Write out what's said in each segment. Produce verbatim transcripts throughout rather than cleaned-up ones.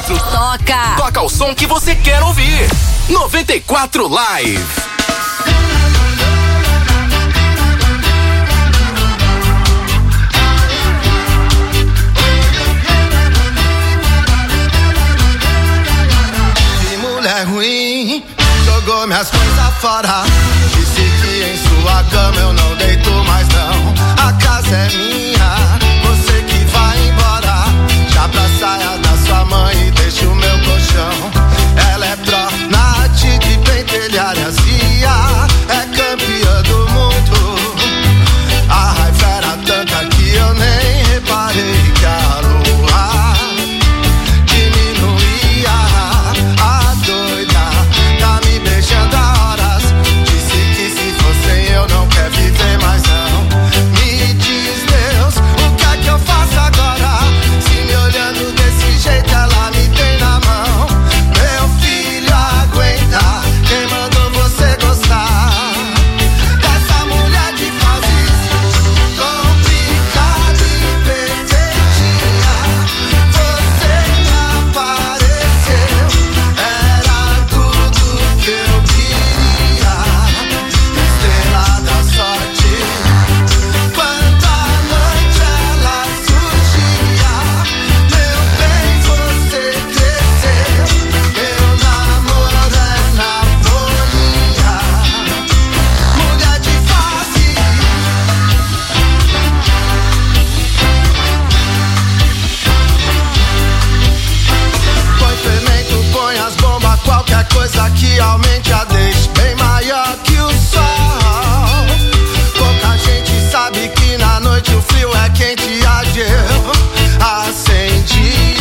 quatro. Toca! Toca o som que você quer ouvir. noventa e quatro Live. Que mulher ruim, jogou minhas coisas fora. Disse que em sua cama eu não deito mais não. A casa é minha, você que vai embora. Já pra saia da sua mãe e deixa o meu colchão. Ela é pró, Nath de pentelharia Zia, é campeã do mundo. A raiva era tanta que eu nem reparei que a lua diminuía. A doida tá me beijando há horas. Disse que se fosse eu não quer viver mais não. Me diz Deus, o que é que eu faço agora? Se me olhando desse jeito ela me tem na mão. Meu filho aguenta, quem mandou você gostar dessa mulher de fases complicada e perfeitinha? Você me apareceu, era tudo que eu queria. Estrela da sorte, quanta noite ela surgia. Meu bem, você cresceu, meu namoro é na folhinha. Mulher de face, põe fermento, põe as bombas, qualquer coisa que aumente a deixe bem maior que o sol. Pouca gente sabe que na noite o frio é quente. A gel acendi,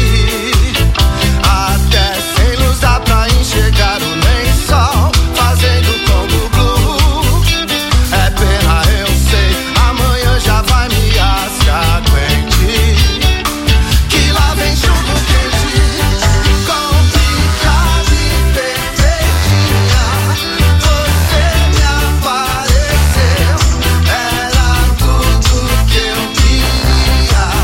até sem luz dá pra enxergar o lençol, fazendo Congo Blue. É pena, eu sei, amanhã já vai me assar. Aguente, que lá vem chuva quente, complicada e perfeitinha. Você me apareceu, era tudo que eu queria.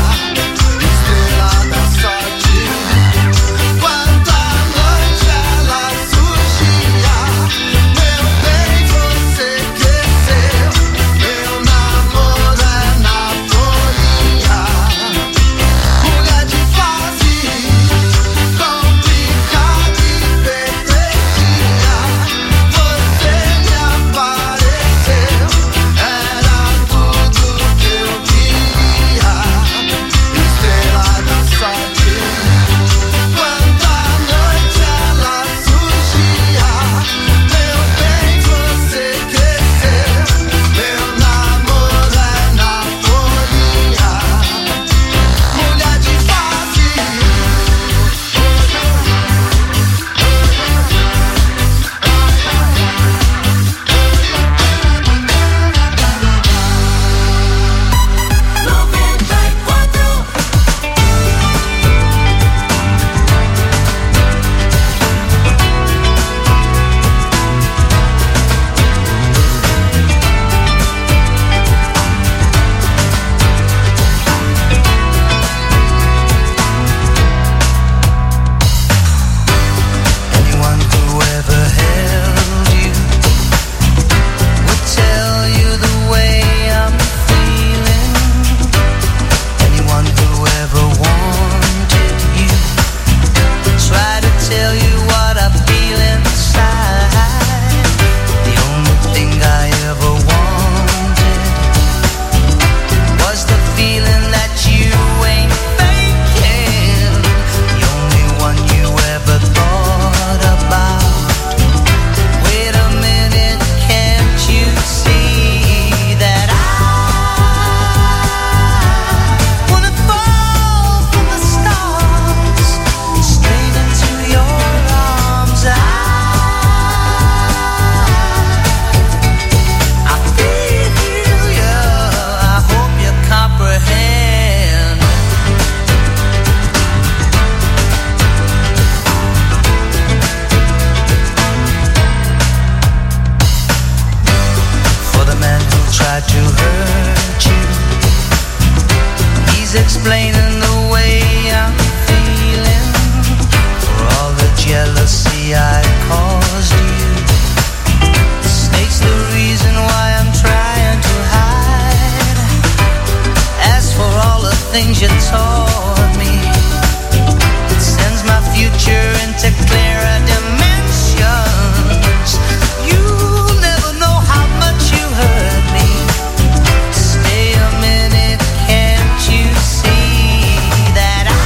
things you taught me. It sends my future into clearer dimensions. You'll never know how much you hurt me. Stay a minute, can't you see that I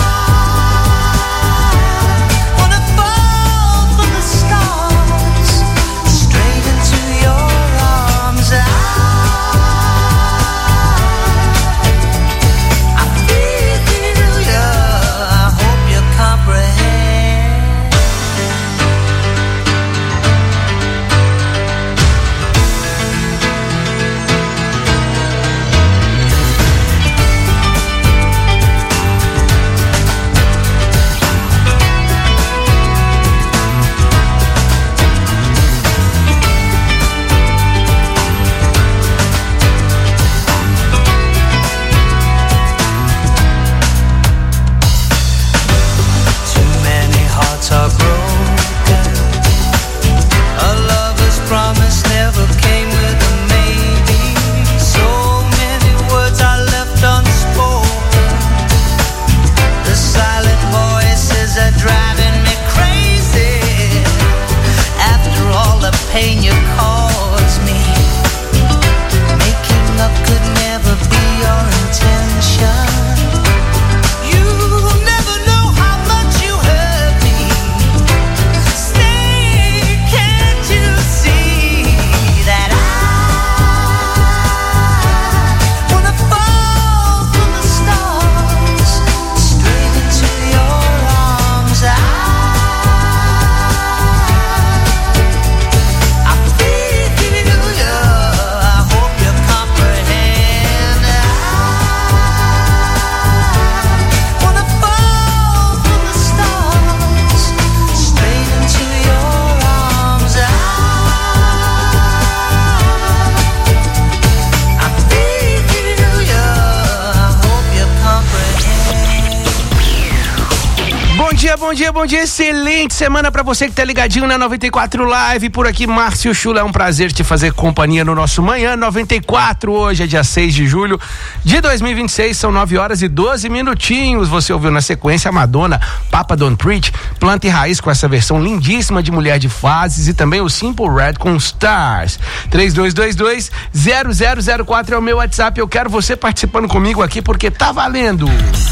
wanna fall from the stars straight into your arms? I Bom dia, bom dia, excelente semana pra você que tá ligadinho na noventa e quatro Live. Por aqui, Márcio Chula, é um prazer te fazer companhia no nosso Manhã noventa e quatro. Hoje é dia seis de julho de dois mil e vinte e seis, são nove horas e doze minutinhos. Você ouviu na sequência a Madonna, Papa Don't Preach, Planta e Raiz com essa versão lindíssima de Mulher de Fases, e também o Simple Red com Stars. três dois dois dois zero zero zero quatro é o meu WhatsApp. Eu quero você participando comigo aqui porque tá valendo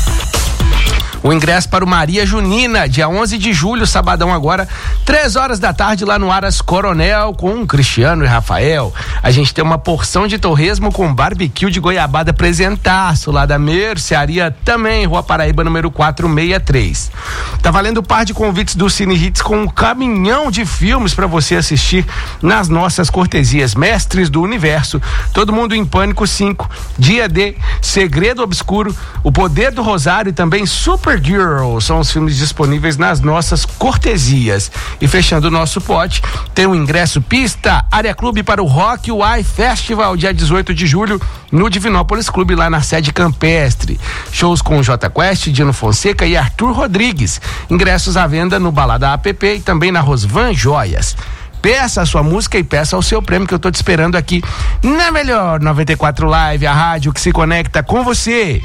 o ingresso para o Maria Junina, dia onze de julho, sabadão agora, três horas da tarde, lá no Aras Coronel, com Cristiano e Rafael. A gente tem uma porção de torresmo com barbecue de goiabada presentaço, lá da Mercearia também, Rua Paraíba, número quatrocentos e sessenta e três. Tá valendo o par de convites do Cine Hits com um caminhão de filmes para você assistir nas nossas cortesias. Mestres do Universo, Todo Mundo em Pânico cinco, Dia D, Segredo Obscuro, O Poder do Rosário e também Super Girl, são os filmes disponíveis nas nossas cortesias. E fechando o nosso pote, tem o ingresso pista, Área Clube para o Rock Y Festival, dia dezoito de julho, no Divinópolis Clube, lá na sede campestre. Shows com J Quest, Dino Fonseca e Arthur Rodrigues. Ingressos à venda no Balada App e também na Rosvan Joias. Peça a sua música e peça o seu prêmio, que eu tô te esperando aqui na melhor noventa e quatro Live, a rádio que se conecta com você.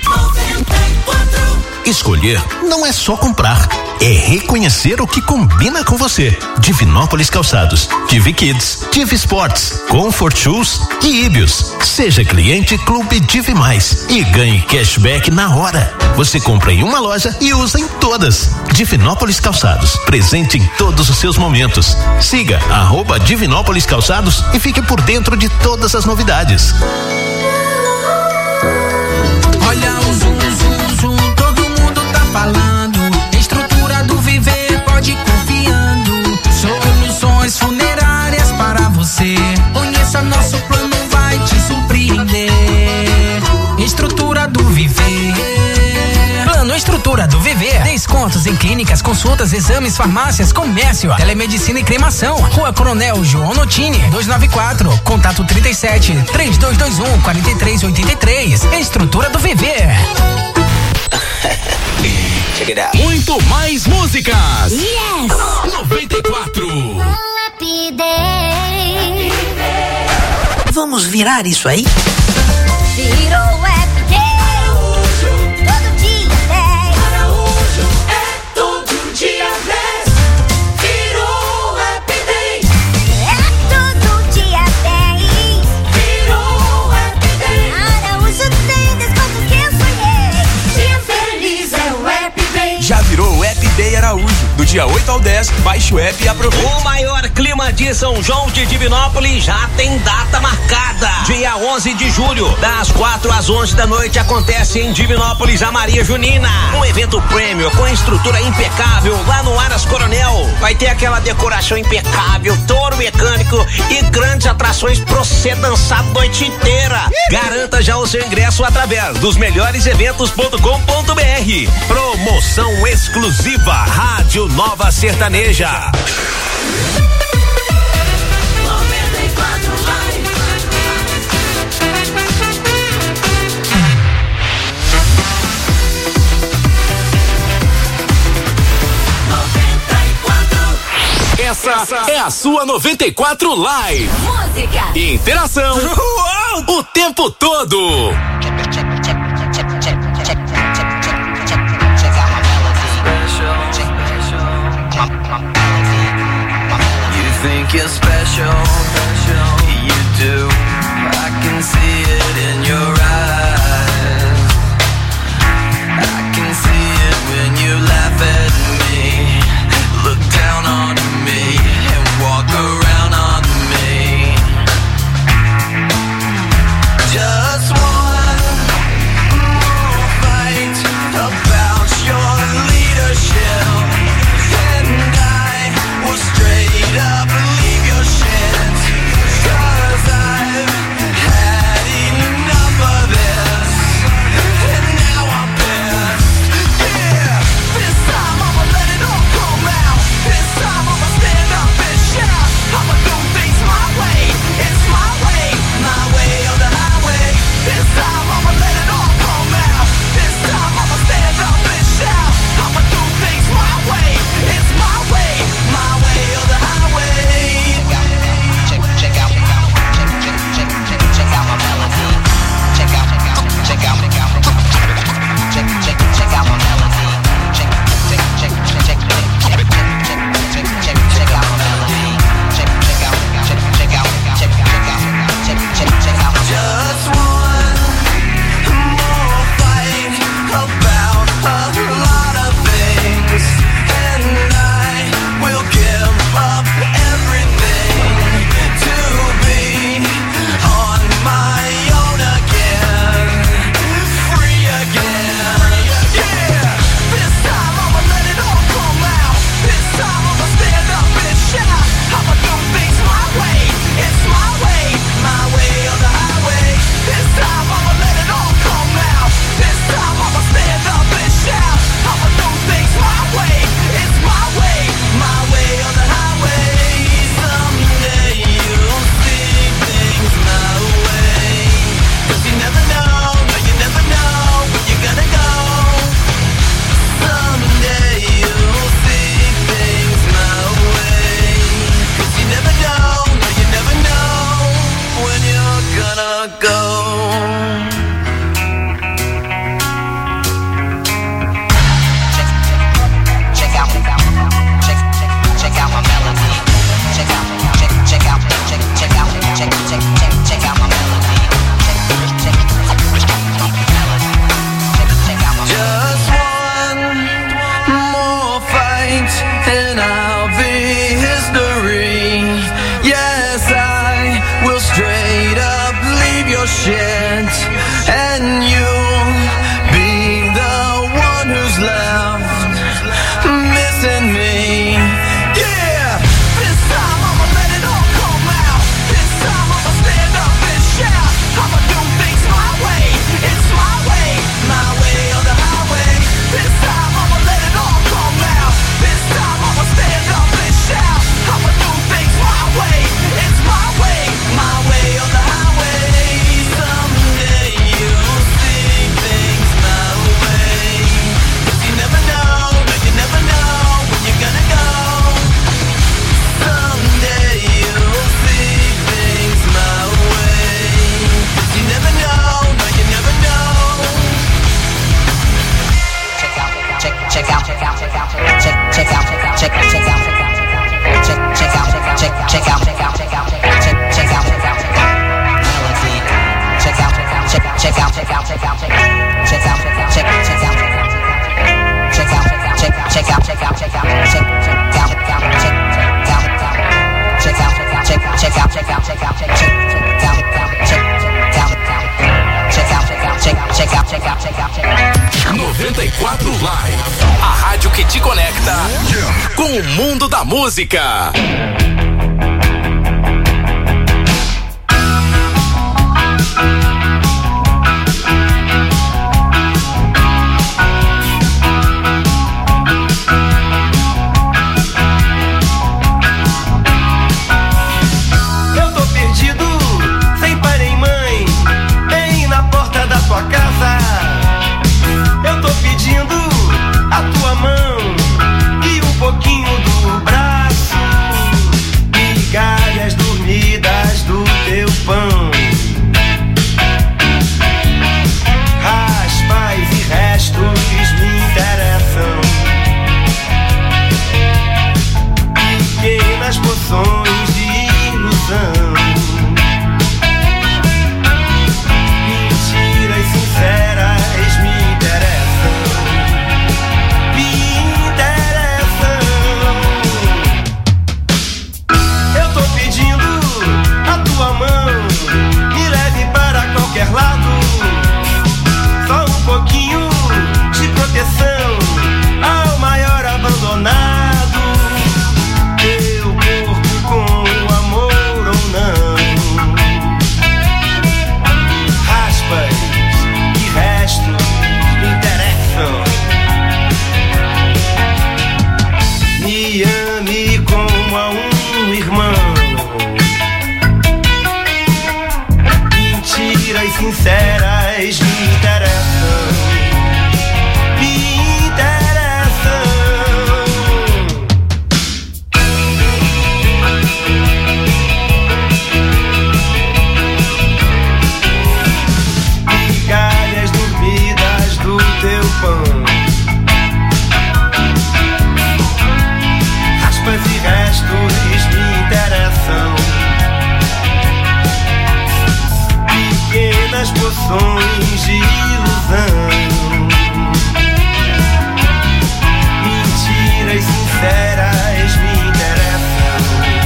Escolher não é só comprar, é reconhecer o que combina com você. Divinópolis Calçados, Divi Kids, Divi Sports, Comfort Shoes e Ibios. Seja cliente Clube Divi Mais e ganhe cashback na hora. Você compra em uma loja e usa em todas. Divinópolis Calçados, presente em todos os seus momentos. Siga arroba Divinópolis Calçados e fique por dentro de todas as novidades. Olha o zoom, zoom, zoom, todo mundo tá falando. Estrutura do Viver, pode ir confiando. Soluções funerárias para você. Conheça nosso plano, vai te surpreender. Estrutura do Viver. Plano Estrutura do Viver. Descontos em clínicas, consultas, exames, farmácias, comércio, telemedicina e cremação. Rua Coronel João Notini, duzentos e noventa e quatro. Contato trinta e sete, trinta e dois vinte e um, quarenta e três oitenta e três. Estrutura do Viver. Check it out. Muito mais músicas. Yes. noventa e quatro. Happy day. Vamos virar isso aí? Virou happy day. Baixe o app e aproveite. O maior clima de São João de Divinópolis já tem data marcada. Dia onze de julho, das quatro às onze da noite, acontece em Divinópolis a Maria Junina. Um evento prêmio com estrutura impecável lá no Aras Coronel. Vai ter aquela decoração impecável, touro mecânico e grandes atrações pra você dançar a noite inteira. Garanta já o seu ingresso através dos melhores eventos ponto com ponto br. Promoção exclusiva Rádio Nova Sertaneja. Essa, Essa é a sua noventa e quatro Live. Música. Interação. O tempo todo. Think you're special, you do. I can see it in your eyes. I can see it when you laugh at me, look down on me, and walk around on me. Just one more fight about your leadership, and I will straight up leave your shit. 'Cause I've had noventa e quatro Live, a rádio que te conecta com o mundo da música. Eu tô perdido, sem pai nem mãe, bem na porta da tua casa. Eu tô pedindo a tua mão e um pouquinho do braço, migalhas dormidas do teu pão, raspas e restos me interessam, pequenas poções de ilusão, mentiras sinceras me interessam, me interessam. Eu tô pedindo a tua mão, me leve para qualquer lado, só um pouquinho de proteção ao maior abandonado. Teu corpo com amor ou não, raspas e restos me interessam. Me ame como a um irmão, mentiras sinceras me interessam, me interessam. Migalhas dormidas do teu pão, raspas e restos me interessam, pequenas poções de ilusão, mentiras sinceras me interessam,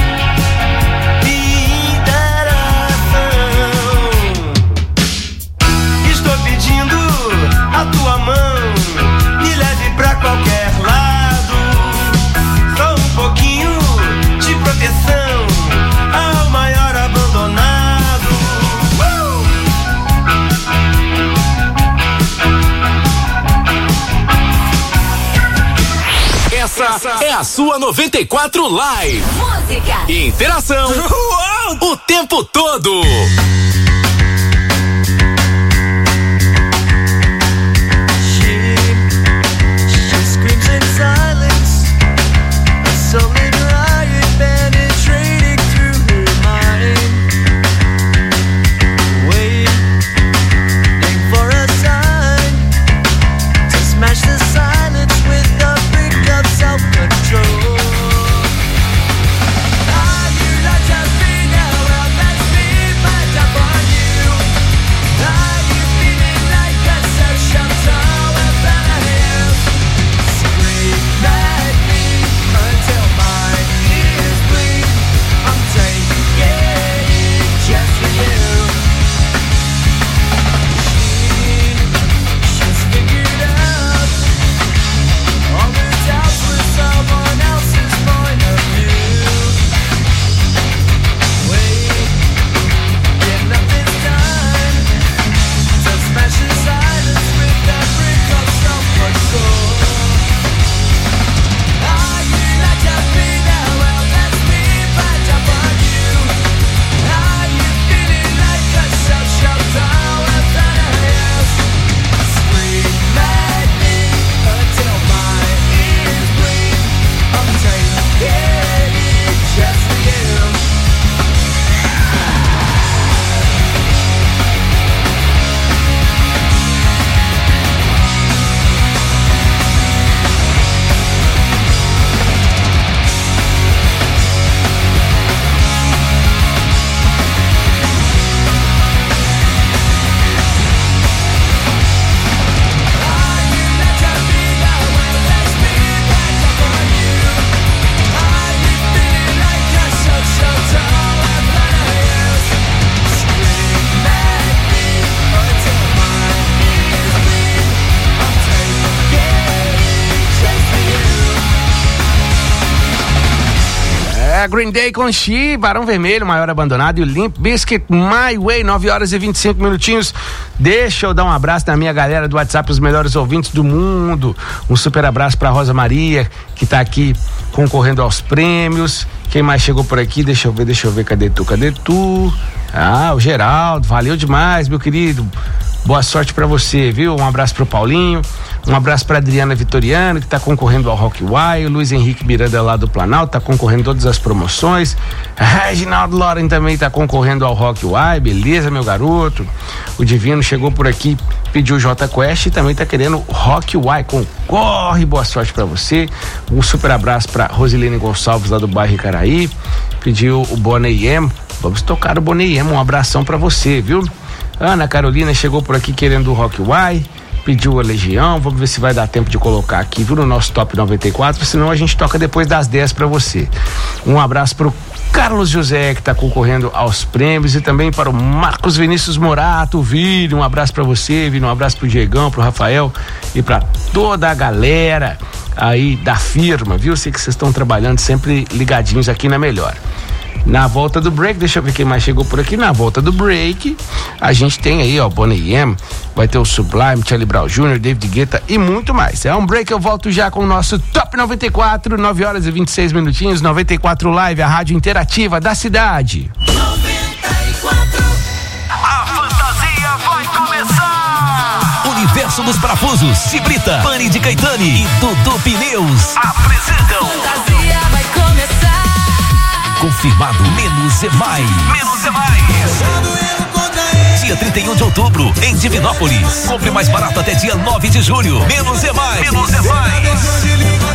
me interessam. Estou pedindo a tua mão, me leve pra qualquer lado, só um pouquinho de proteção ao maior abandonado. Uh! Essa, Essa é a sua noventa e quatro Live. Música e interação o tempo todo. Are you not just being a well, that's me, but I'm É, Green Day com She, Barão Vermelho, Maior Abandonado e o Limp Bizkit, My Way, nove horas e vinte e cinco minutinhos. Deixa eu dar um abraço na minha galera do WhatsApp, os melhores ouvintes do mundo. Um super abraço pra Rosa Maria, que tá aqui concorrendo aos prêmios. Quem mais chegou por aqui? Deixa eu ver, deixa eu ver, cadê tu, cadê tu? Ah, o Geraldo, valeu demais, meu querido. Boa sorte pra você, viu? Um abraço pro Paulinho, um abraço pra Adriana Vitoriano, que tá concorrendo ao Rock Y, o Luiz Henrique Miranda lá do Planalto, tá concorrendo todas as promoções. Reginaldo Loren também tá concorrendo ao Rock Y, beleza, meu garoto? O Divino chegou por aqui, pediu o J Quest e também tá querendo Rock Y, concorre, boa sorte pra você. Um super abraço pra Rosilene Gonçalves lá do bairro Icaraí, pediu o Bonnie M, vamos tocar o Bonnie M, um abração pra você, viu? Ana Carolina chegou por aqui querendo o Rock Y, pediu a Legião, vamos ver se vai dar tempo de colocar aqui, viu, no nosso Top noventa e quatro, senão a gente toca depois das dez pra você. Um abraço pro Carlos José, que tá concorrendo aos prêmios, e também para o Marcos Vinícius Morato, o Vini, um abraço pra você, Vini, um abraço pro Diegão, pro Rafael e pra toda a galera aí da firma, viu? Sei que vocês estão trabalhando sempre ligadinhos aqui na Melhor. Na volta do break, deixa eu ver quem mais chegou por aqui. Na volta do break, a gente tem aí, ó, Bonnie M, vai ter o Sublime, Charlie Brown Júnior, David Guetta e muito mais. É um break, eu volto já com o nosso Top noventa e quatro, nove horas e vinte e seis minutinhos, noventa e quatro Live, a rádio interativa da cidade. noventa e quatro. A fantasia vai começar! Universo dos Parafusos, Cibrita, Pani de Caetani e Dudu Pneus apresentam Fantasia vai começar. Confirmado, menos é mais. Menos é mais. Dia trinta e um de outubro, em Divinópolis. Compre mais barato até dia nove de julho. Menos é mais. Menos é mais.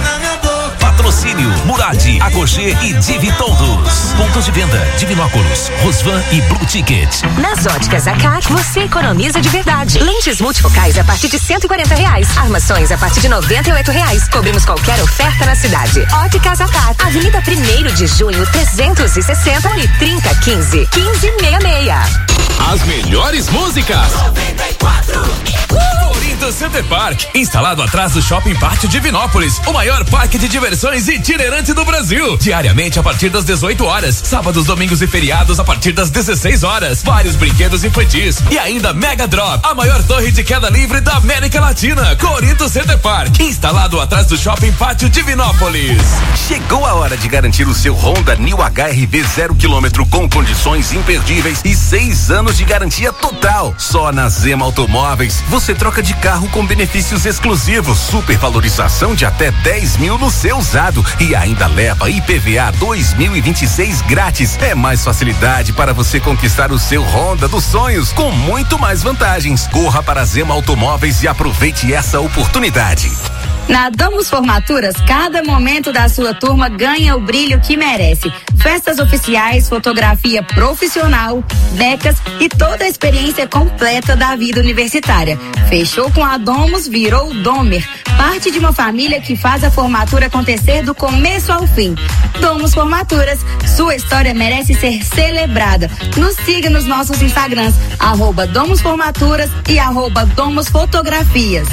Patrocínio, Murad, Agogê e Divi Todos. Pontos de venda, Divinópolis, Rosvan e Blue Ticket. Nas óticas Acar, você economiza de verdade. Lentes multifocais a partir de cento e quarenta reais. Armações a partir de noventa e oito reais. Cobrimos qualquer oferta na cidade. Óticas Acar, Avenida primeiro de junho, trezentos e sessenta e trinta, quinze, quinze sessenta e seis. As melhores músicas. noventa e quatro. Uh! Corinthians Center Park, instalado atrás do Shopping Pátio Divinópolis, o maior parque de diversões itinerante do Brasil. Diariamente a partir das dezoito horas, sábados, domingos e feriados a partir das dezesseis horas. Vários brinquedos infantis e ainda Mega Drop, a maior torre de queda livre da América Latina. Corinthians Center Park, instalado atrás do Shopping Pátio Divinópolis. Chegou a hora de garantir o seu Honda New H R V zero quilômetro com condições imperdíveis e seis anos de garantia total. Só na Zema Automóveis você troca de carro com benefícios exclusivos, supervalorização de até dez mil no seu usado e ainda leva I P V A dois mil e vinte e seis grátis. É mais facilidade para você conquistar o seu Honda dos sonhos com muito mais vantagens. Corra para a Zema Automóveis e aproveite essa oportunidade. Na Domus Formaturas, cada momento da sua turma ganha o brilho que merece. Festas oficiais, fotografia profissional, becas e toda a experiência completa da vida universitária. Fechou com a Domus, virou Domer. Parte de uma família que faz a formatura acontecer do começo ao fim. Domus Formaturas, sua história merece ser celebrada. Nos siga nos nossos Instagrams, arroba Domus Formaturas e arroba Domus Fotografias.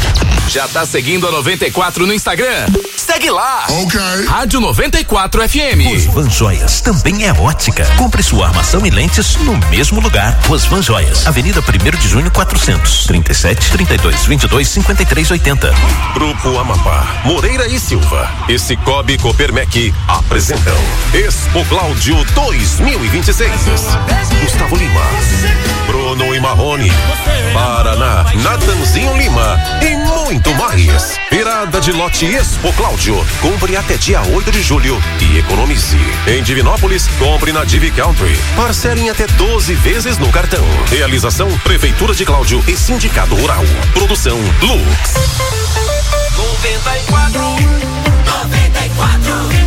Já tá seguindo a noventa e quatro no Instagram? Segue lá! Ok. Rádio noventa e quatro F M. Rosvan Joias também é ótica. Compre sua armação e lentes no mesmo lugar. Rosvan Joias, Avenida primeiro de junho, quatrocentos, trinta e sete, trinta e dois, vinte e dois, cinquenta e três, oitenta. Grupo Amapá, Moreira e Silva e Cicobi Copermec apresentam Expo Cláudio dois mil e vinte e seis. Gustavo Lima, Bruno e Marrone, Paraná, Natanzinho Lima e muito mais. Virada de lote Expo Cláudio. Compre até dia oito de julho e economize. Em Divinópolis, compre na Divi Country. Parcele em até doze vezes no cartão. Realização Prefeitura de Cláudio e Sindicato Rural. Produção Lux. noventa e quatro. noventa e quatro.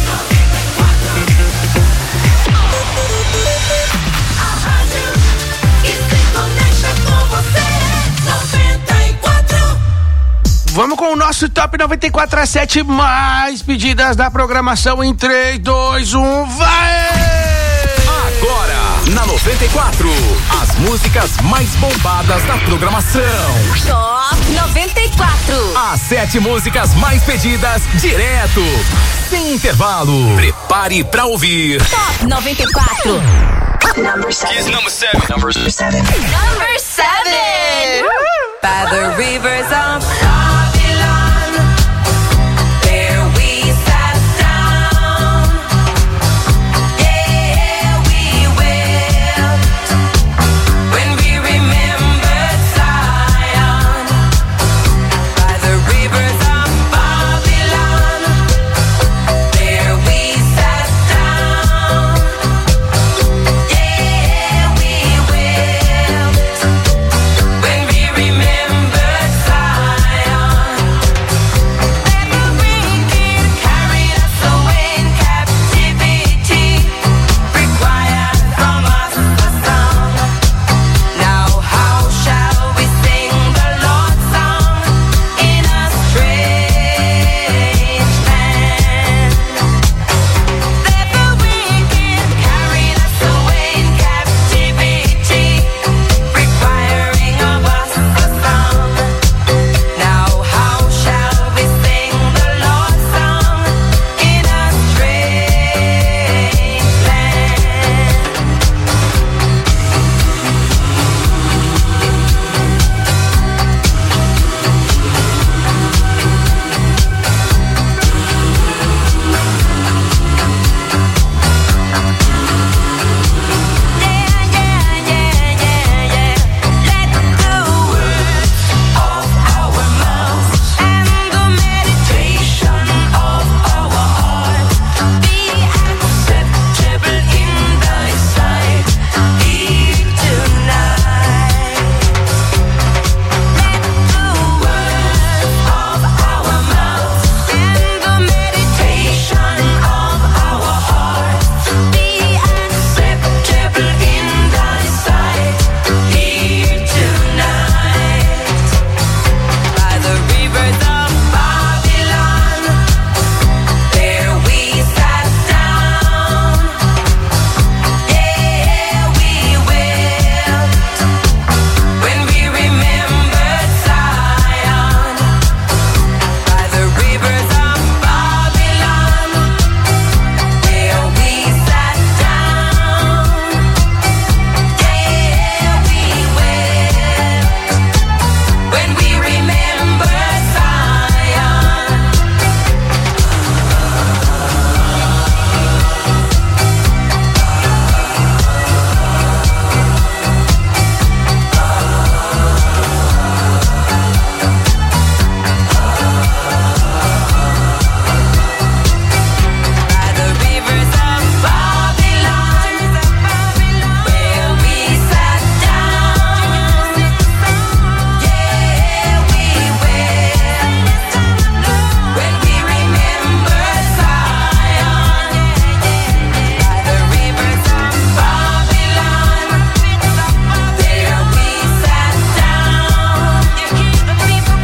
Vamos com o nosso Top noventa e quatro às sete mais pedidas da programação em três, dois, um, vai! Agora, na noventa noventa e quatro. As músicas mais bombadas da programação. Top noventa e quatro. As sete músicas mais pedidas direto, sem intervalo. Prepare pra ouvir. Top noventa e quatro. Number seven. Number seven. Number seven. Number seven. By the rivers of Babylon, there we sat down. Yeah, we wept when we remembered Zion. By the rivers of Babylon, there we sat down. Yeah, we wept when we remembered Zion. Let the wicked carry us away in captivity, require from us a song. Now how shall we sing the Lord's song in a strange land? Let the wicked carry us away in captivity, requiring of us a song. Now how shall we sing the Lord's song in a strange land? Let the words of our mouths and the meditation of our heart be acceptable in thy sight here tonight. Let the words of our mouths and the meditation of our heart be acceptable in thy sight here tonight. By the rivers of Babylon, there we sat down. Yeah, we wept when we remembered Zion. By the rivers of Babylon, there we sat down. Yeah, we wept when we remembered Zion. By the rivers of Babylon, where we sat down. Yeah, we wept when we remembered Zion. By the rivers of Babylon, there we sat down. Yeah, we wept when we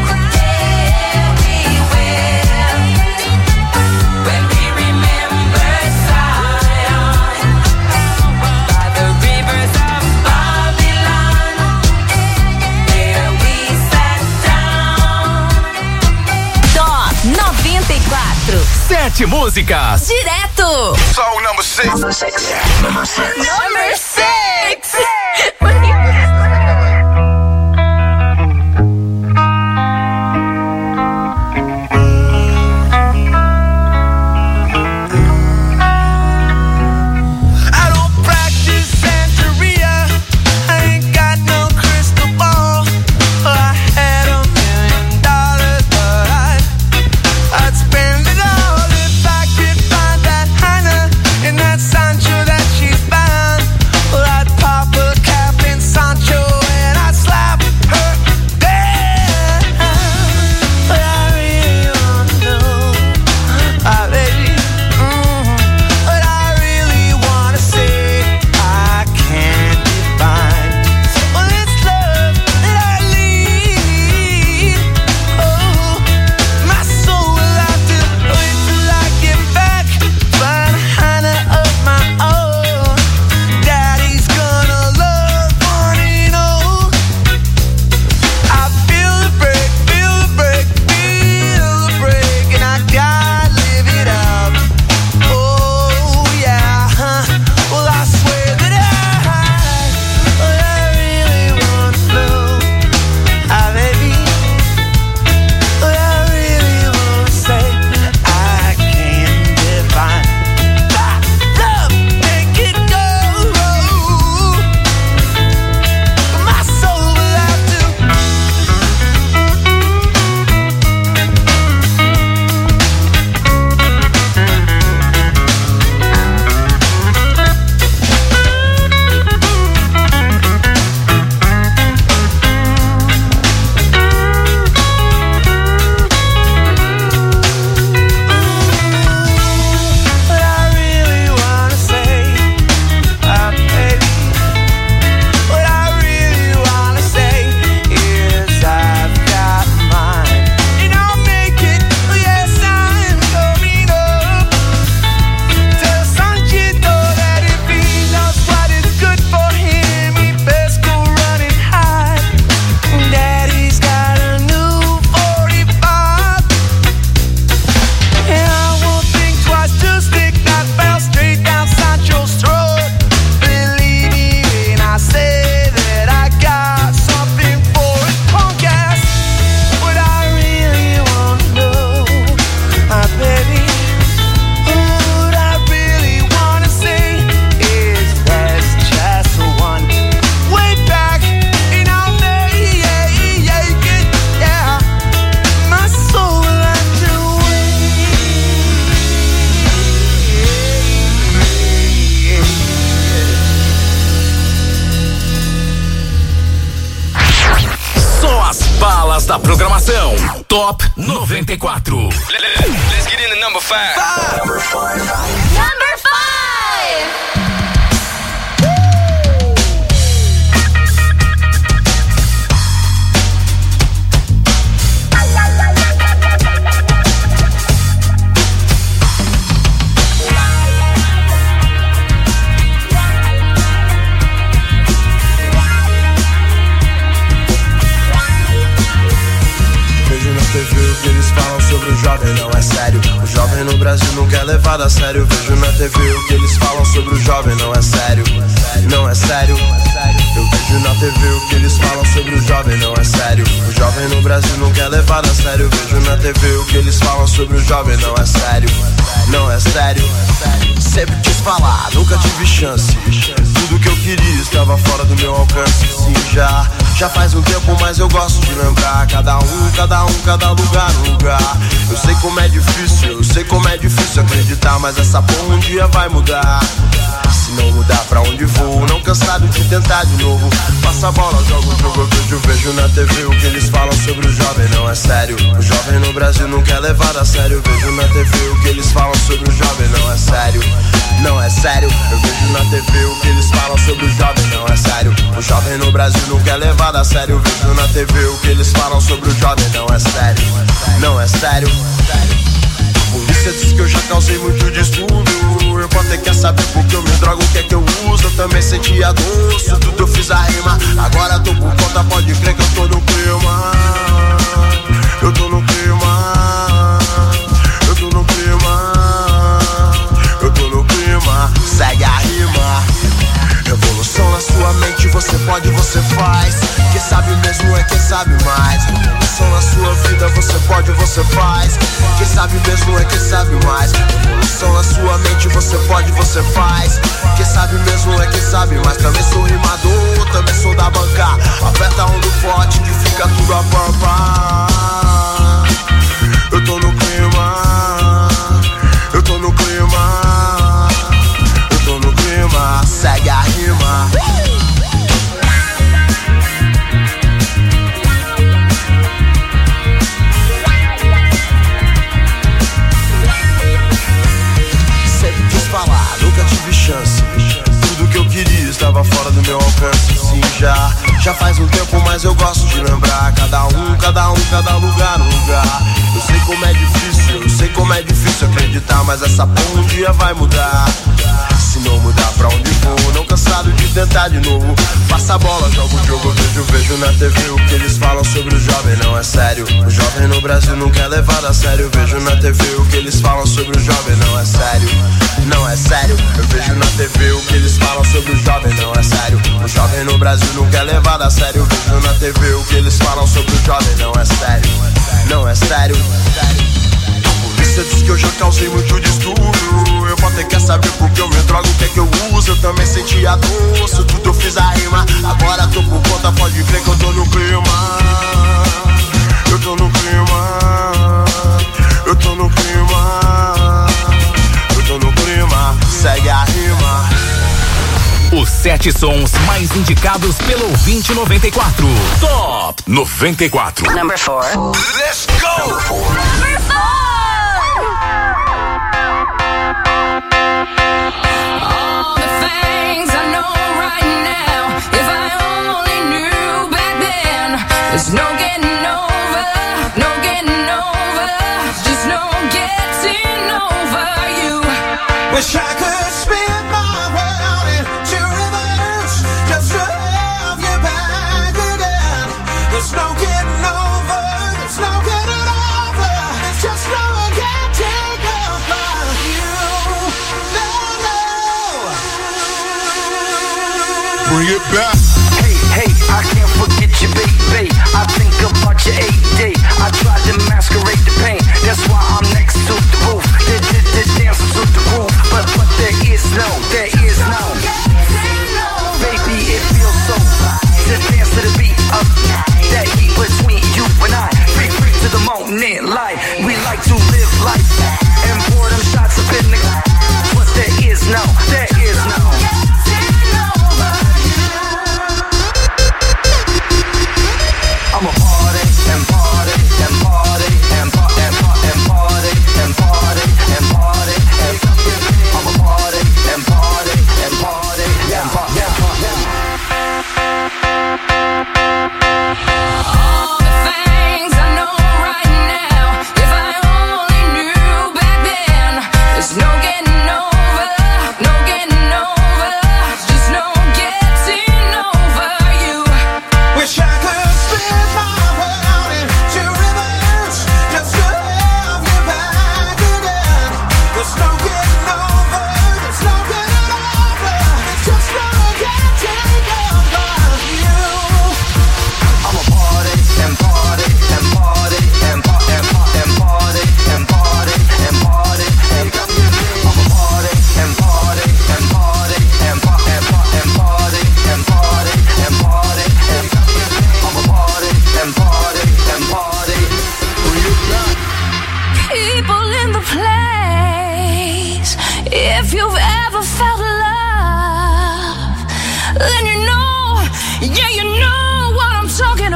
remembered Zion. By the rivers of Babylon, there we sat down. Top noventa e quatro. Sete músicas. Direto. Song number six. Number six. Number six. Number six. I don't practice Santeria. I ain't got no crystal ball. I had a million dollars, but I'd, I'd spend it all if I could find that Hannah and that Sancho that she's voz da programação. Top noventa e quatro. Let's get into number five. Number five. Number five. T V o que eles falam sobre o jovem não é sério. O jovem no Brasil nunca é levado a sério. Vejo na T V o que eles falam sobre o jovem não é sério. Não é sério. Eu vejo na T V o que eles falam sobre o jovem não é sério. O jovem no Brasil nunca é levado a sério. Vejo na T V o que eles falam sobre o jovem não é sério. Não é sério. Sempre quis falar, nunca tive chance. Tudo que eu queria estava fora do meu alcance. Sim, já, já faz um tempo, mas eu gosto de lembrar. Cada um, cada um, cada lugar, lugar. Eu sei como é difícil, eu sei como é difícil acreditar, mas essa porra um dia vai mudar. Se não mudar pra onde vou, não cansado de tentar de novo. Passa a bola, joga o jogo, eu vejo, vejo na T V o que eles falam sobre o jovem não é sério. O jovem no Brasil nunca é levado a sério. Vejo na T V o que eles falam sobre o jovem não é sério. Não é sério. Eu vejo na T V o que eles falam sobre o jovem não é sério. O jovem no Brasil nunca é levado a sério. Vejo na T V o que eles falam sobre o jovem não é sério. Não é sério. Polícia diz que eu já causei muito distúrbio. Eu até quer saber porque eu me drogo, o que é que eu uso. Eu também senti a dor, isso tudo eu fiz a rima. Agora tô por conta, pode crer que eu tô no clima. Eu tô no clima. Eu tô no clima. Eu tô no clima. Segue a rima. Revolução na sua mente, você pode, você faz. Quem sabe mesmo é quem sabe mais. Revolução na sua vida, você pode, você faz. Quem sabe mesmo é quem sabe mais. Revolução na sua mente, você pode, você faz. Quem sabe mesmo é quem sabe mais. Também sou rimador, também sou da banca. Aperta um do forte que fica tudo a pampa. Eu tô no clima. Eu tô no clima. Eu tô no clima. Segue a rima. Sempre quis falar, nunca tive chance. Tudo que eu queria estava fora do meu alcance. Sim, já, já faz um tempo, mas eu gosto de lembrar. Cada um, cada um, cada lugar, lugar. Eu sei como é difícil, eu sei como é difícil acreditar, mas essa porra um dia vai mudar. Se não mudar pra onde vou, não cansado de tentar de novo. Passa a bola, joga o jogo, eu vejo, vejo na T V o que eles falam sobre o jovem não é sério. O jovem no Brasil nunca é levado a sério. Vejo na T V o que eles falam sobre o jovem não é sério. Não é sério. Eu vejo na T V o que eles falam sobre o jovem não é sério. O jovem no Brasil nunca é levado a sério. Vejo na T V o que eles falam sobre o jovem não é sério. Não é sério. Polícia diz que eu já causei muito distúrbio. Eu até quer saber porque eu me drogo, o que é que eu uso. Eu também senti a dor, isso tudo eu fiz a rima. Agora tô por conta, pode crer que eu tô no clima. Eu tô no clima. Eu tô no clima. Eu tô no clima. Segue a rima. Os sete sons mais indicados pelo ouvinte noventa e quatro. Top noventa e quatro. Number four. Let's go! Number four. All the things I know right now, if I only knew back then, there's no getting over, no getting over, just no getting over you. Wish I could spin my world into reverse, just to have you back again. There's no getting over, there's no getting over, just no one can take over you. No, no. Bring it back. Hey, hey, I can't forget you, baby. I think about your A D. I tried to masquerade the pain. That's why I'm next to the roof. Did, did, did dancing to the groove. But, but there is no, there is no. Baby, it feels so to dance to the beat of that heat between you and I. Free, free to the moment light. We like to live life and pour them shots up in the. But there is no, there is no. I'ma party and party.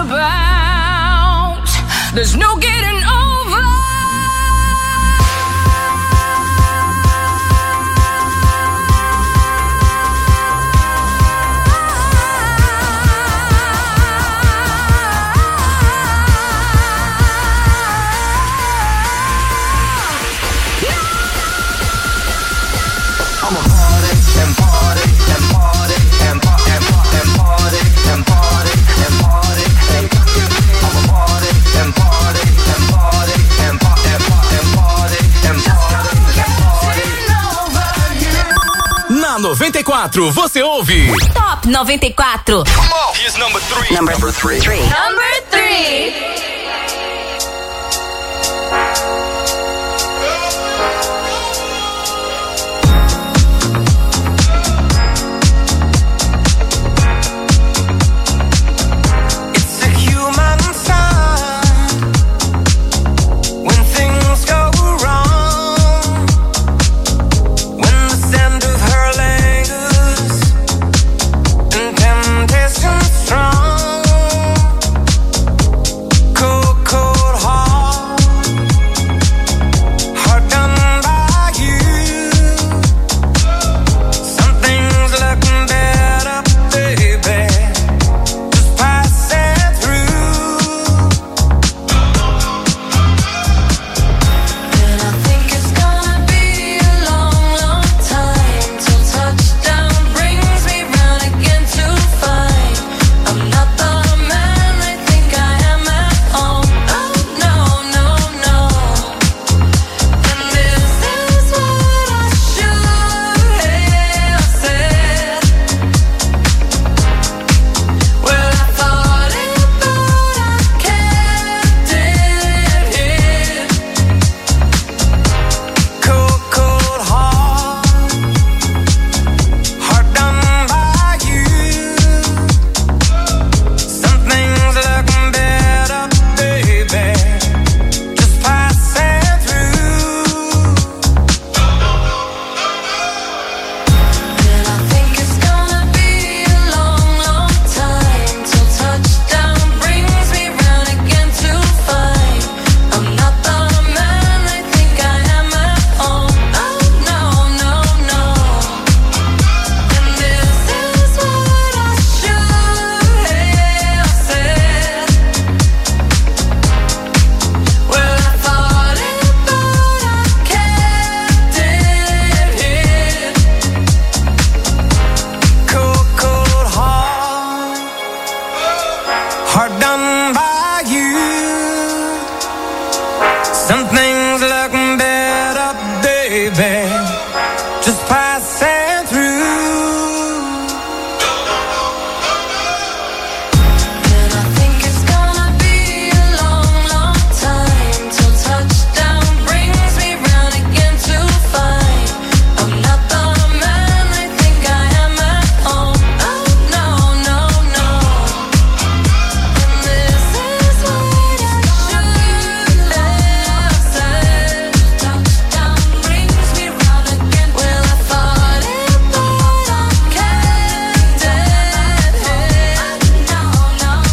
about. There's no getting over. noventa e quatro, você ouve Top noventa e quatro. Come on. Here's number three. Number three. three. Number three. It's a human sign when things go wrong, when the scent of her lingers and temptation strong. Cold, cold heart, heart done by you. Something's looking better, baby. Just passing through. And I think it's gonna be a long, long time till touchdown brings me round again to find I'm not the man I think I am at home. Oh no, no, no. And this is what I should have said. Well, I thought it, but I kept it hid. Cold, cold heart, heart done by you. Something's looking better, baby. Just passing through. And I think it's gonna be a long, long time till touchdown brings me round again to find I'm not the man I think I am at home. Oh no, no, no. And this is what I should have said. Well, I thought it, but I kept it hid. Cold, cold heart, heart done by you. Something's looking better, baby. Just passing through. And I think it's gonna be a long, long time till touchdown brings me round again to find I'm not the man I think I am at home. Oh no, no, no. And this is what I should have said. Touchdown brings me round again. Well, I thought it, but I kept it hid. No, no, no.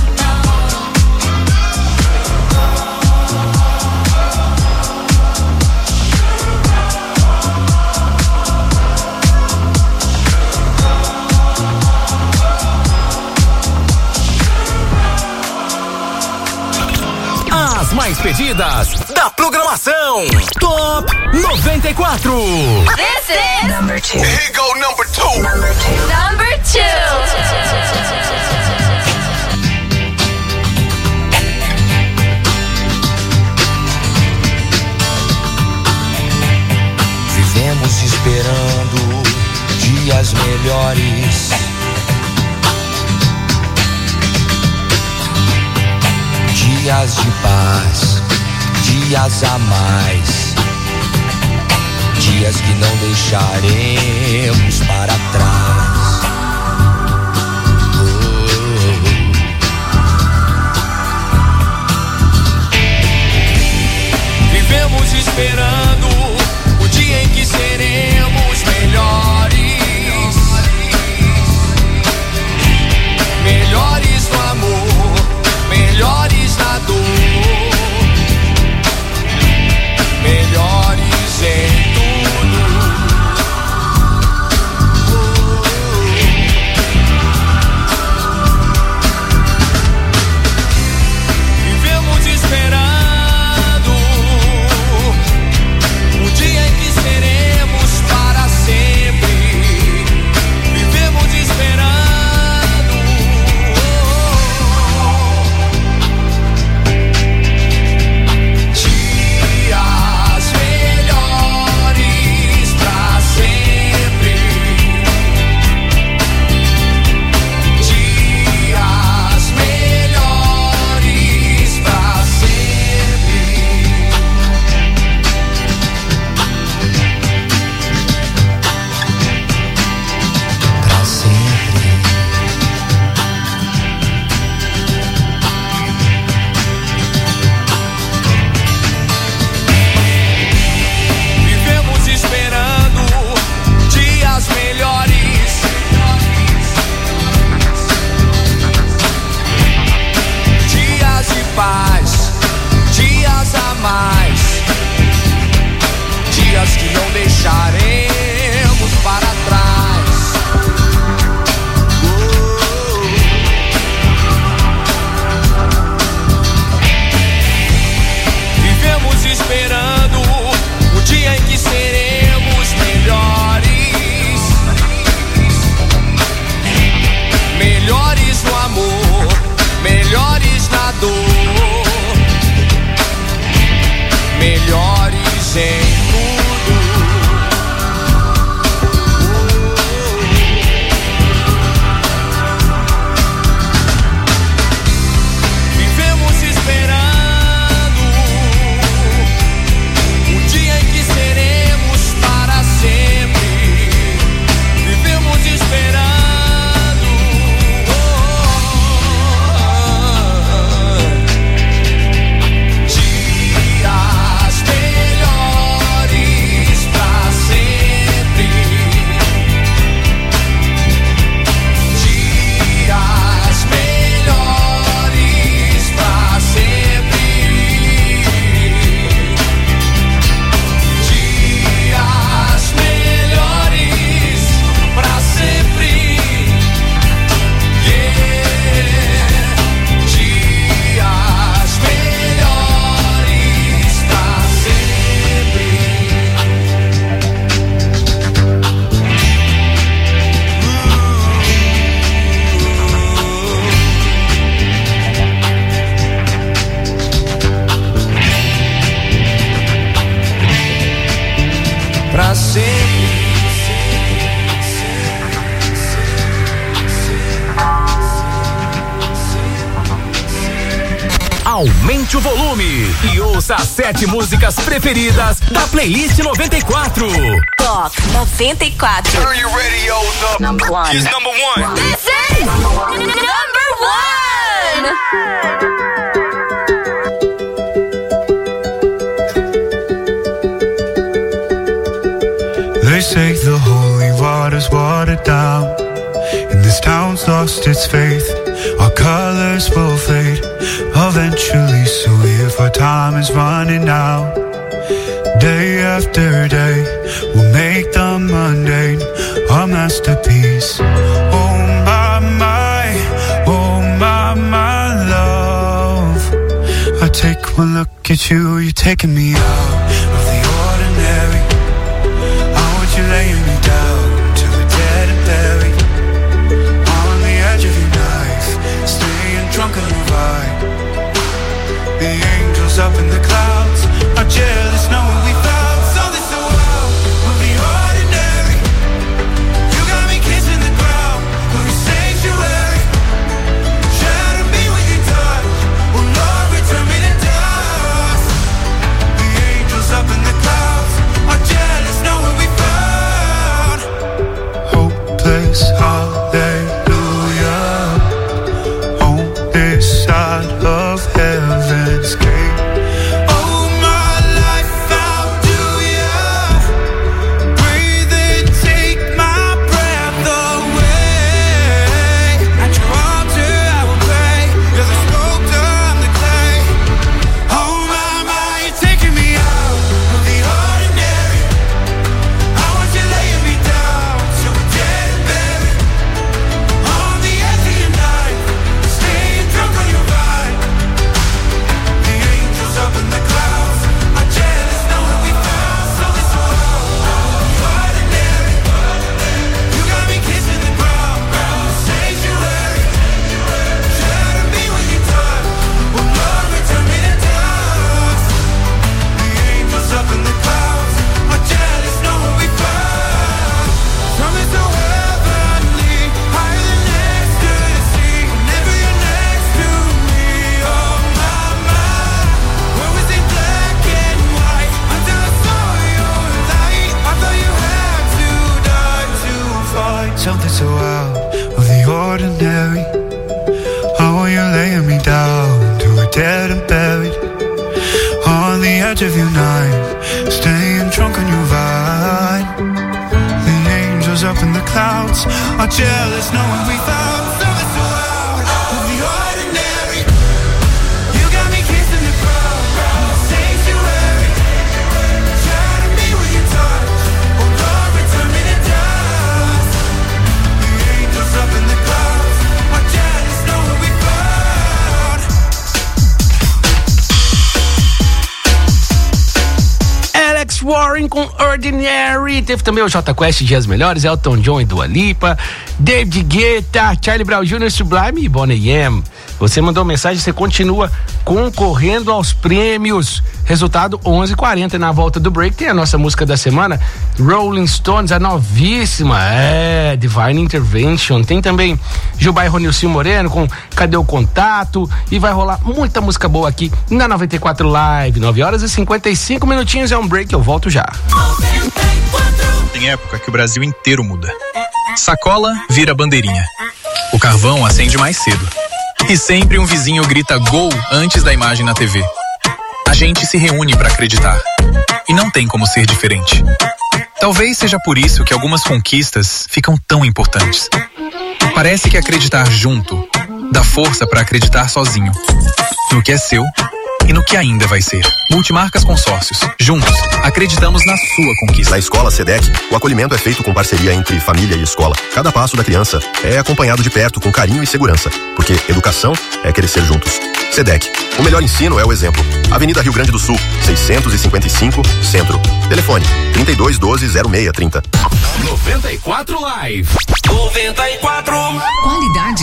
as mais pedidas da programação Top noventa e quatro. This is Number two. Here go number two. number two. Vivemos esperando dias melhores. Dias de paz, dias a mais. Dias que não deixaremos para trás. Vivemos esperando o dia em que seremos melhores. Melhores no amor, melhores Aumente o volume e ouça as sete músicas preferidas da playlist noventa e quatro. Top noventa e quatro. Turn your radios up. Number one. Here's number one. This is number one. They say the holy water's watered down, and this town's lost its faith. Our colors will fade eventually, so if our time is running out, day after day, we'll make the mundane our masterpiece. Oh my, my, oh my, my love, I take one look at you, you're taking me out of the ordinary. You're laying me down till we're dead and buried on the edge of your knife, staying drunk on your vibe. The angels up in the clouds are jealous knowing we found something so wild of the ordinary. You got me kissing the ground of your sanctuary. Shatter me with your touch, oh Lord, return me to dust. The angels up in the clouds are jealous knowing we found hopeless, hallelujah, on this side of heaven's gate. Oh, my life, how do ya breathe and take my breath away? At your altar I will pray, you're the sculptor, I'm the clay. Oh my, my, you're taking me out of the ordinary. I want you laying me down till we're dead and buried on the edge of your knife, staying drunk on your vibe. The angels up in the clouds are jealous knowing we found something so ordinary. You got me kissing the ground, sanctuary. Shatter me with your touch, oh Lord, return me to dust. The angels up in the clouds are jealous knowing we found something so heavenly, higher than ecstasy. Whenever you're next to me, oh my, my. Where was it black and white until I saw your light? I thought you had to die to find something so out of the ordinary. Oh, you're laying me down till we're dead and buried on the edge of your knife, staying drunk on your vine. The angels up in the clouds are jealous knowing we found something so out of the ordinary. You got me kissing the ground, sanctuary. Shatter me with your touch, oh Lord, return me to dust. The angels up in the clouds are jealous knowing we found. Alex Warren com Ordinary. Teve também o Jota Quest, Dias Melhores, Elton John e Dua Lipa, David Guetta, Charlie Brown Júnior, Sublime e Bonnie M. Você mandou mensagem, você continua concorrendo aos prêmios. Resultado onze e quarenta. Na volta do break tem a nossa música da semana, Rolling Stones, a novíssima, é, Divine Intervention. Tem também Gilbar e Ronilson Moreno com Cadê o Contato? E vai rolar muita música boa aqui na noventa e quatro Live. nove horas e cinquenta e cinco minutinhos, é um break, eu volto já. Tem época que o Brasil inteiro muda. Sacola vira bandeirinha. O carvão acende mais cedo. E sempre um vizinho grita gol antes da imagem na T V. A gente se reúne pra acreditar. E não tem como ser diferente. Talvez seja por isso que algumas conquistas ficam tão importantes. Parece que acreditar junto dá força pra acreditar sozinho. No que é seu e no que ainda vai ser. Multimarcas Consórcios. Juntos, acreditamos na sua conquista. Na escola SEDEC, o acolhimento é feito com parceria entre família e escola. Cada passo da criança é acompanhado de perto com carinho e segurança, porque educação é crescer juntos. SEDEC, o melhor ensino é o exemplo. Avenida Rio Grande do Sul, seiscentos e cinquenta e cinco, Centro. Telefone, trinta e dois doze, zero seis trinta. noventa e quatro Live. noventa e quatro. Qualidade é o que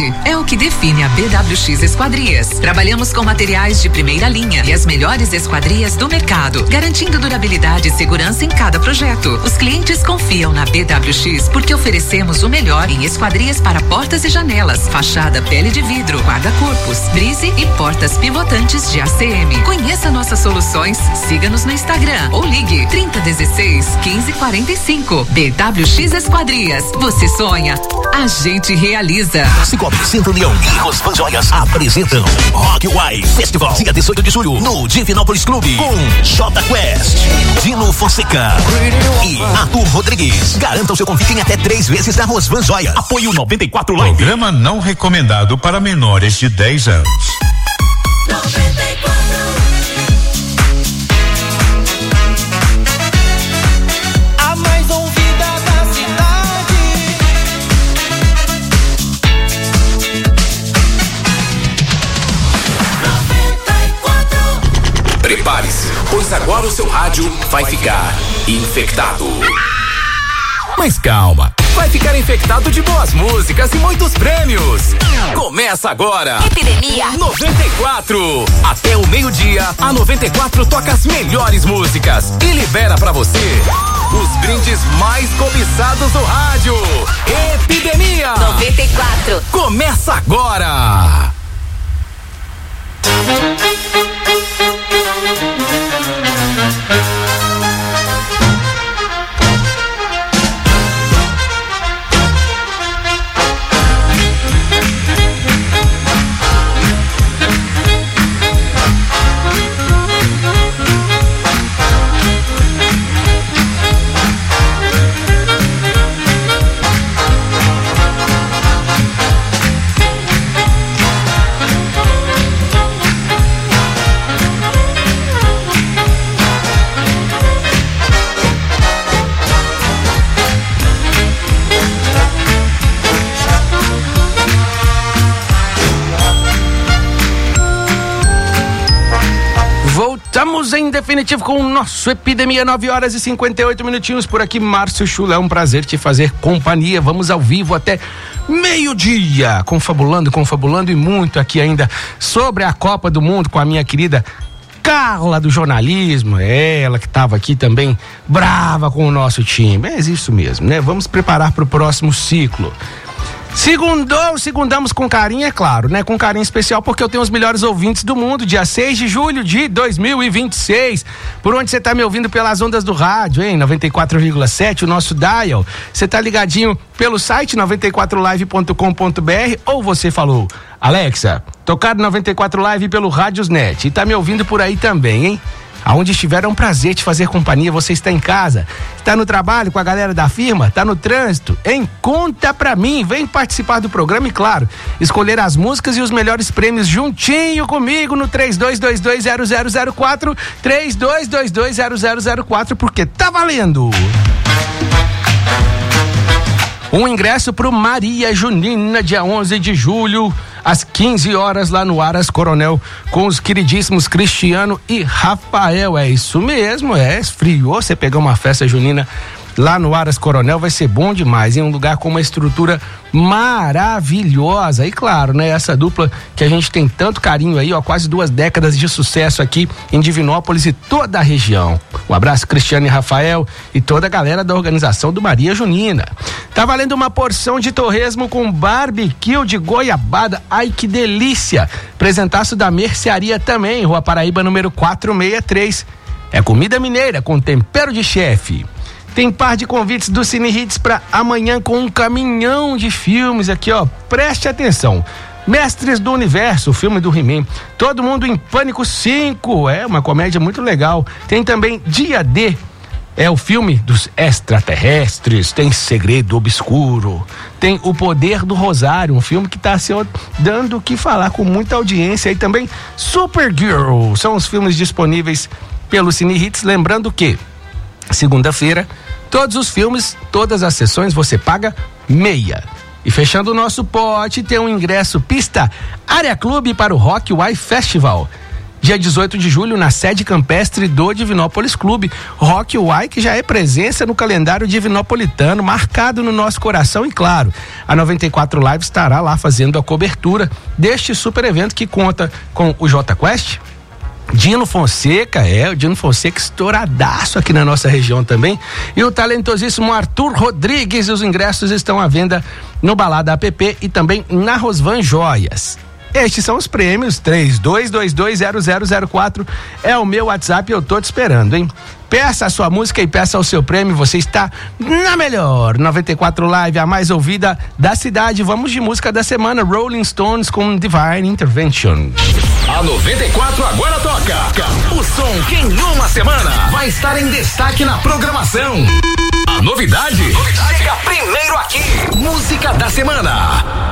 que define a B W X Esquadrias. Trabalhamos com materiais de primeira linha e as melhores esquadrias do mercado, garantindo durabilidade e segurança em cada projeto. Os clientes confiam na B W X porque oferecemos o melhor em esquadrias para portas e janelas, fachada pele de vidro, guarda-corpos, brise e portas pivotantes de A C M. Conheça nossas soluções, siga-nos no Instagram ou ligue trinta dezesseis, quinze quarenta e cinco. B W X Esquadrias. Você sonha, a gente realiza. Cicobi, Centro União e Rosvan Joias apresentam Rock Wine Festival, dia dezoito de julho, no Divinópolis Clube, com J Quest, Dino Fonseca e Arthur Rodrigues. Garanta o seu convite em até três vezes na Rosvan Joias. Apoio noventa e quatro Live. Programa não recomendado para menores de dez anos. A mais ouvida da cidade. Prepare-se, pois agora o seu rádio vai ficar infectado. Mas calma, vai ficar infectado de boas músicas e muitos prêmios. Começa agora. Epidemia noventa e quatro. Até o meio-dia, a noventa e quatro toca as melhores músicas e libera pra você os brindes mais cobiçados do rádio. Epidemia noventa e quatro. Começa agora. Estamos em definitivo com o nosso Epidemia, nove horas e cinquenta e oito minutinhos por aqui. Márcio Chula, é um prazer te fazer companhia. Vamos ao vivo até meio-dia, confabulando, confabulando e muito aqui ainda sobre a Copa do Mundo com a minha querida Carla do jornalismo, ela que estava aqui também brava com o nosso time. É isso mesmo, né? Vamos preparar para o próximo ciclo. Segundou, segundamos com carinho, é claro, né? Com carinho especial, porque eu tenho os melhores ouvintes do mundo, dia seis de julho de dois mil e vinte e seis. Por onde você tá me ouvindo? Pelas ondas do rádio, hein? noventa e quatro vírgula sete, o nosso dial. Você tá ligadinho pelo site noventa e quatro live ponto com ponto b r ou você falou, Alexa, tocar noventa e quatro Live pelo Radiosnet. E tá me ouvindo por aí também, hein? Aonde estiver, é um prazer te fazer companhia. Você está em casa, está no trabalho com a galera da firma, está no trânsito, hein? Conta pra mim, vem participar do programa e, claro, escolher as músicas e os melhores prêmios juntinho comigo no três dois dois dois zero zero zero quatro, três dois dois dois zero zero zero quatro, porque tá valendo! Um ingresso pro Maria Junina, dia onze de julho, às quinze horas, lá no Aras Coronel, com os queridíssimos Cristiano e Rafael. É isso mesmo, é, esfriou, você pegar uma festa junina lá no Aras Coronel, vai ser bom demais, em um lugar com uma estrutura maravilhosa. E claro, né, essa dupla que a gente tem tanto carinho aí, ó, quase duas décadas de sucesso aqui em Divinópolis e toda a região. Um abraço, Cristiano e Rafael e toda a galera da organização do Maria Junina. Tá valendo uma porção de torresmo com barbecue de goiabada. Ai, que delícia! Presentaço da Mercearia também, Rua Paraíba, número quatrocentos e sessenta e três. É comida mineira com tempero de chefe. Tem par de convites do Cine Hits para amanhã com um caminhão de filmes aqui, ó. Preste atenção. Mestres do Universo, o filme do He-Man. Todo Mundo em Pânico cinco, é uma comédia muito legal. Tem também Dia D, é o filme dos extraterrestres. Tem Segredo Obscuro. Tem O Poder do Rosário, um filme que tá se dando o que falar com muita audiência. E também Supergirl, são os filmes disponíveis pelo Cine Hits. Lembrando que segunda-feira, todos os filmes, todas as sessões, você paga meia. E fechando o nosso pote, tem um ingresso pista Área Clube para o Rock Wine Festival. dia dezoito de julho, na sede campestre do Divinópolis Clube. Rock Uai, que já é presença no calendário divinopolitano, marcado no nosso coração, e claro, a noventa e quatro Live estará lá fazendo a cobertura deste super evento que conta com o J Quest, Dino Fonseca, é, o Dino Fonseca estouradaço aqui na nossa região também, e o talentosíssimo Arthur Rodrigues. Os ingressos estão à venda no Balada App e também na Rosvan Joias. Estes são os prêmios. Três dois dois dois zero zero zero quatro é o meu WhatsApp, eu tô te esperando, hein? Peça a sua música e peça o seu prêmio. Você está na melhor noventa e quatro Live, a mais ouvida da cidade. Vamos de música da semana, Rolling Stones com Divine Intervention. A noventa e quatro agora toca o som que em uma semana vai estar em destaque na programação. A novidade, novidade chega primeiro aqui. Música da semana.